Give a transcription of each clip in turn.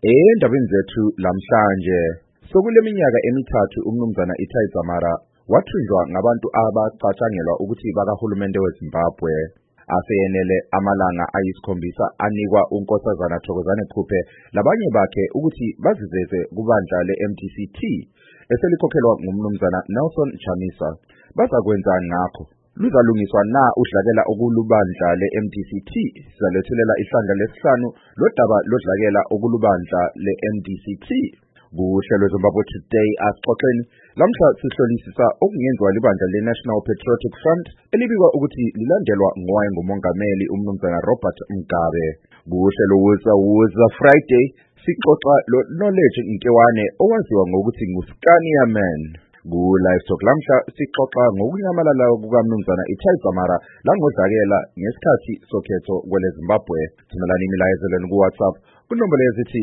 Endabeni zethu lamhlanje sokuleminyaka emithathu umnumzana Itai Dzamara wathunjwa ngabantu abacatshangelwa ukuthi bakahulumende weZimbabwe. Aseyenele amalanga ayisikhombisa anikwa unkosazana Thokozani Phuphe labanye bakhe ukuthi bazizeze kubandla le-MDC-T eselikhokhelwa ngumnumzana Nelson Chamisa. Bazakwenza ngakho luzalungiswa na udlakela okulubandla le-MDC-T? Sizalethulela ihlandla lesihlanu lodaba lodlakela okulubandla le-MDC-T kuhlelo Zimbabwe Today. Asixoxeni lamhla sihlolisisa okungenziwa libandla le-National Patriotic Front elibikwa ukuthi lilandelwa ngowayengumongameli umnumzana Robert Mugabe. Kuhlelo Woza Friday sixoxa lo-Knowledge Nkewane owaziwa ngokuthi nguScania Man. Ku-Livestock lamhla sixoxa ngokunyamalala kukamnumzana Itai Dzamara langodlakela ngesikhathi sokhetho kwele Zimbabwe. Thumelani imilayezelweni ku-WhatsApp kunombolo ezithi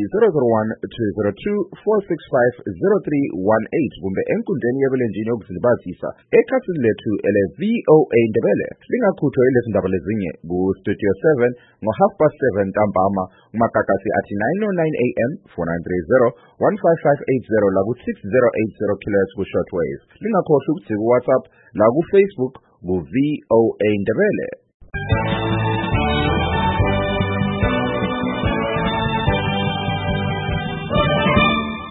001-202-465-0318 kumbe enkundleni yebulenjini yokuzilibazisa ekhasini lethu ele-VOA Ndebele. Lingakhuthwa ilezindaba lezinye ku-Studio 7 ngo-7:30 ntambama kumakakasi athi 9:09 AM 4930-15580 laku-6080 kHz ku-shortwave. Lingakhohlwa ukuthi ku-WhatsApp la ku-Facebook ku-VOA Ndebele.